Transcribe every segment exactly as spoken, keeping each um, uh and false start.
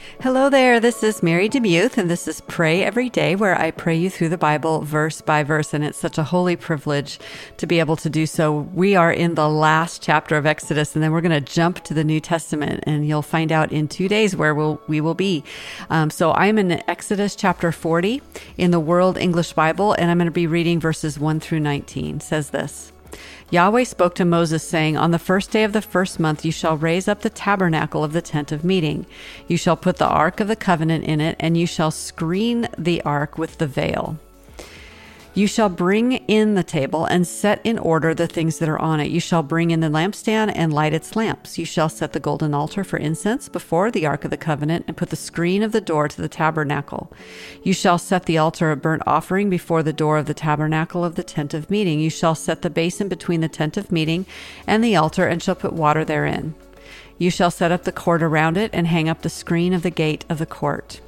Hello there, this is Mary DeMuth, and this is Pray Every Day, where I pray you through the Bible verse by verse, and it's such a holy privilege to be able to do so. We are in the last chapter of Exodus, and then we're going to jump to the New Testament, and you'll find out in two days where we'll, we will be. Um, so I'm in Exodus chapter forty in the World English Bible, and I'm going to be reading verses one through nineteen. It says this. Yahweh spoke to Moses, saying, On the first day of the first month you shall raise up the tabernacle of the tent of meeting. You shall put the ark of the covenant in it, and you shall screen the ark with the veil. You shall bring in the table and set in order the things that are on it. You shall bring in the lampstand and light its lamps. You shall set the golden altar for incense before the ark of the covenant and put the screen of the door to the tabernacle. You shall set the altar of burnt offering before the door of the tabernacle of the tent of meeting. You shall set the basin between the tent of meeting and the altar and shall put water therein. You shall set up the court around it and hang up the screen of the gate of the court.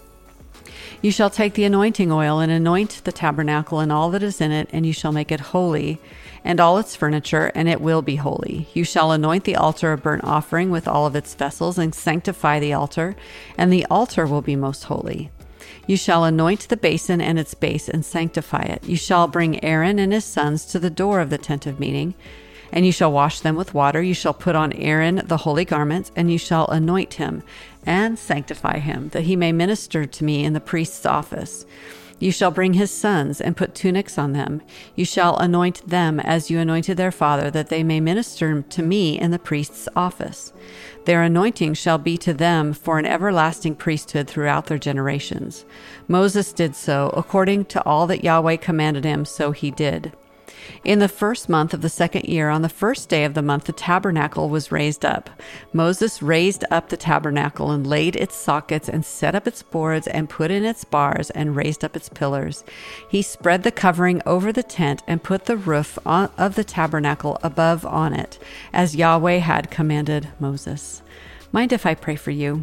You shall take the anointing oil and anoint the tabernacle and all that is in it, and you shall make it holy, and all its furniture, and it will be holy. You shall anoint the altar of burnt offering with all of its vessels, and sanctify the altar, and the altar will be most holy. You shall anoint the basin and its base, and sanctify it. You shall bring Aaron and his sons to the door of the tent of meeting, and you shall wash them with water. You shall put on Aaron the holy garments, and you shall anoint him and sanctify him, that he may minister to me in the priest's office. You shall bring his sons and put tunics on them. You shall anoint them as you anointed their father, that they may minister to me in the priest's office. Their anointing shall be to them for an everlasting priesthood throughout their generations. Moses did so, according to all that Yahweh commanded him, so he did. In the first month of the second year, on the first day of the month, the tabernacle was raised up. Moses raised up the tabernacle and laid its sockets and set up its boards and put in its bars and raised up its pillars. He spread the covering over the tent and put the roof on, of the tabernacle above on it, as Yahweh had commanded Moses. Mind if I pray for you?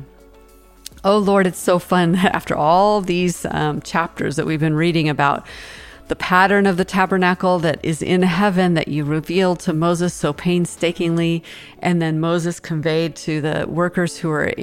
Oh Lord, it's so fun that after all these um, chapters that we've been reading about the pattern of the tabernacle that is in heaven that you revealed to Moses so painstakingly, and then Moses conveyed to the workers who are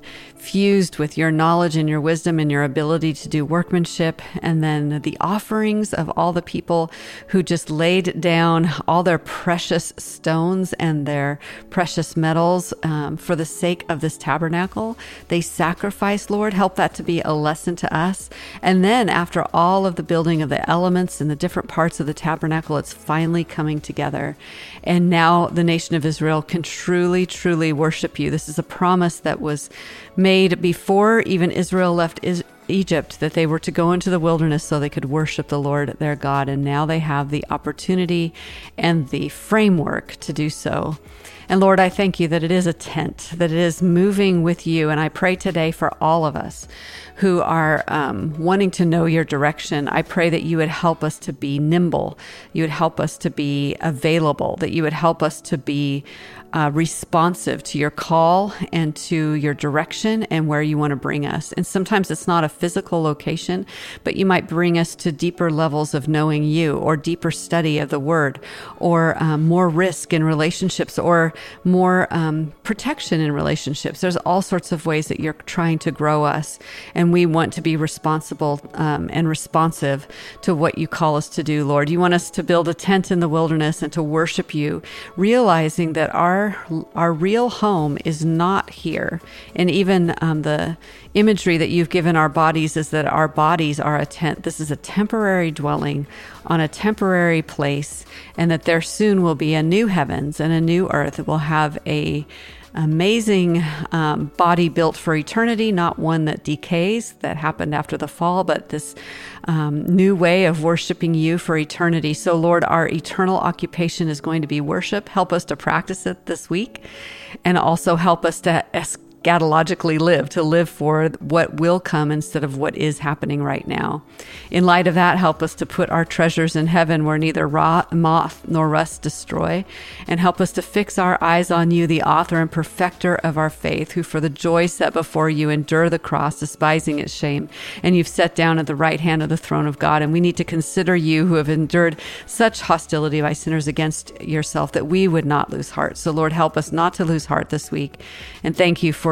infused with your knowledge and your wisdom and your ability to do workmanship, and then the offerings of all the people who just laid down all their precious stones and their precious metals um, for the sake of this tabernacle. They sacrificed, Lord. Help that to be a lesson to us. And then after all of the building of the elements in the different parts of the tabernacle, it's finally coming together. And now the nation of Israel can truly, truly worship you. This is a promise that was made before even Israel left Is- Egypt, that they were to go into the wilderness so they could worship the Lord their God. And now they have the opportunity and the framework to do so. And Lord, I thank you that it is a tent, that it is moving with you. And I pray today for all of us who are um, wanting to know your direction. I pray that you would help us to be nimble. You would help us to be available, that you would help us to be uh, responsive to your call and to your direction and where you want to bring us. And sometimes it's not a physical location, but you might bring us to deeper levels of knowing you, or deeper study of the word, or um, more risk in relationships, or more um, protection in relationships. There's all sorts of ways that you're trying to grow us, and we want to be responsible um, and responsive to what you call us to do, Lord. You want us to build a tent in the wilderness and to worship you, realizing that our our real home is not here. And even um, the imagery that you've given our bodies is that our bodies are a tent. This is a temporary dwelling on a temporary place, and that there soon will be a new heavens and a new earth that will have a amazing um, body built for eternity, not one that decays, that happened after the fall, but this um, new way of worshiping you for eternity. So Lord, our eternal occupation is going to be worship. Help us to practice it this week, and also help us to es- eschatologically live, to live for what will come instead of what is happening right now. In light of that, help us to put our treasures in heaven where neither rot, moth nor rust destroy, and help us to fix our eyes on you, the author and perfecter of our faith, who for the joy set before you endure the cross, despising its shame, and you've sat down at the right hand of the throne of God. And we need to consider you, who have endured such hostility by sinners against yourself, that we would not lose heart. So Lord, help us not to lose heart this week. And thank you for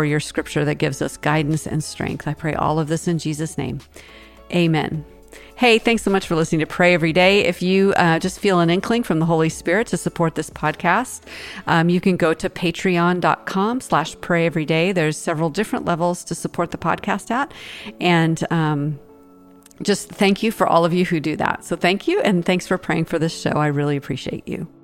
for your scripture that gives us guidance and strength. I pray all of this in Jesus' name. Amen. Hey, thanks so much for listening to Pray Every Day. If you uh, just feel an inkling from the Holy Spirit to support this podcast, um, you can go to patreon.com slash pray every day. There's several different levels to support the podcast at. And um, just thank you for all of you who do that. So thank you. And thanks for praying for this show. I really appreciate you.